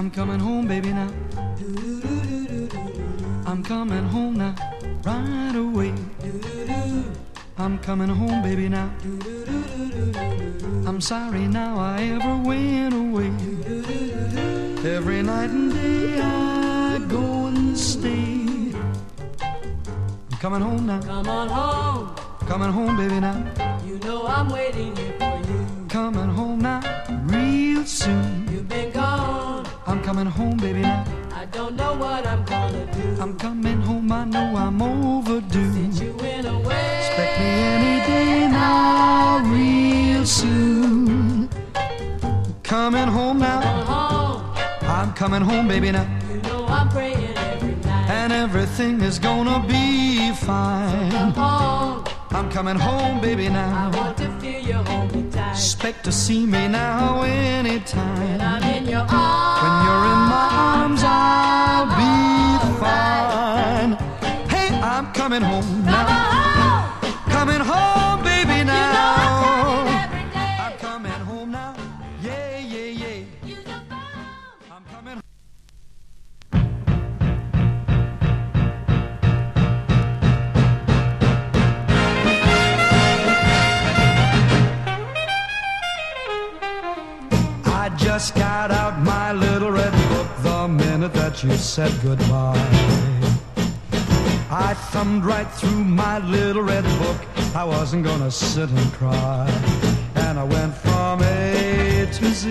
I'm coming home, baby, now. I'm coming home now, right away. I'm coming home, baby, now. I'm sorry now I ever went away. Every night and day I go and stay. I'm coming home now. Come on home. Coming home, baby, now. You know I'm waiting here for you. Coming home now, real soon. You've been gone. I'm coming home, baby, now. I don't know what I'm gonna do. I'm coming home, I know I'm overdue. Since you went away. Expect me any day now, real soon. Coming home now. Come home. I'm coming home, baby, now. You know I'm praying every night. And everything is gonna be fine. Come home. I'm coming home, baby, I now. want to feel you hold me tight. Expect to see me now When anytime. I'm in your arms. When you're in my arms, I'll be fine. Hey, I'm coming home Come now. home. Coming home, baby, You know I'm now. coming every day. I'm coming home now. Yeah, yeah, yeah. You know I'm coming home. I just got out my little red book the minute that you said goodbye. I thumbed right through my little red book. I wasn't gonna sit and cry. And I went from A to Z.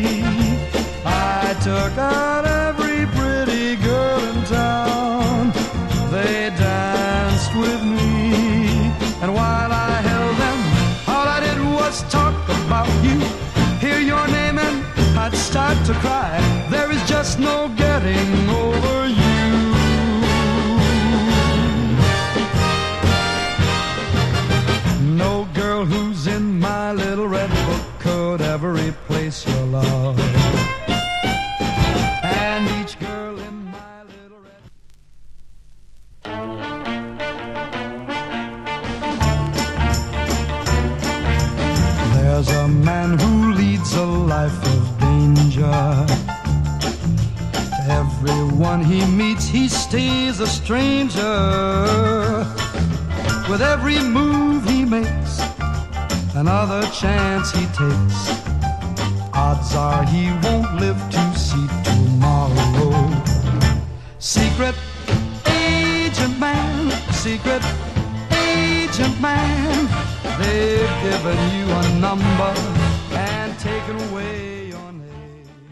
I took out every pretty girl in town. They danced with me. And while I held them, all I did was talk about you. Hear your name and I'd start to cry. There is just no getting over you. No girl who's in my little red book could ever replace your love. And each girl in my little red There's a man who leads a life of danger. To everyone he meets, he stays a stranger. With every move he makes, another chance he takes, odds are he won't live to see tomorrow. Secret agent man, secret agent man, they've given you a number and taken away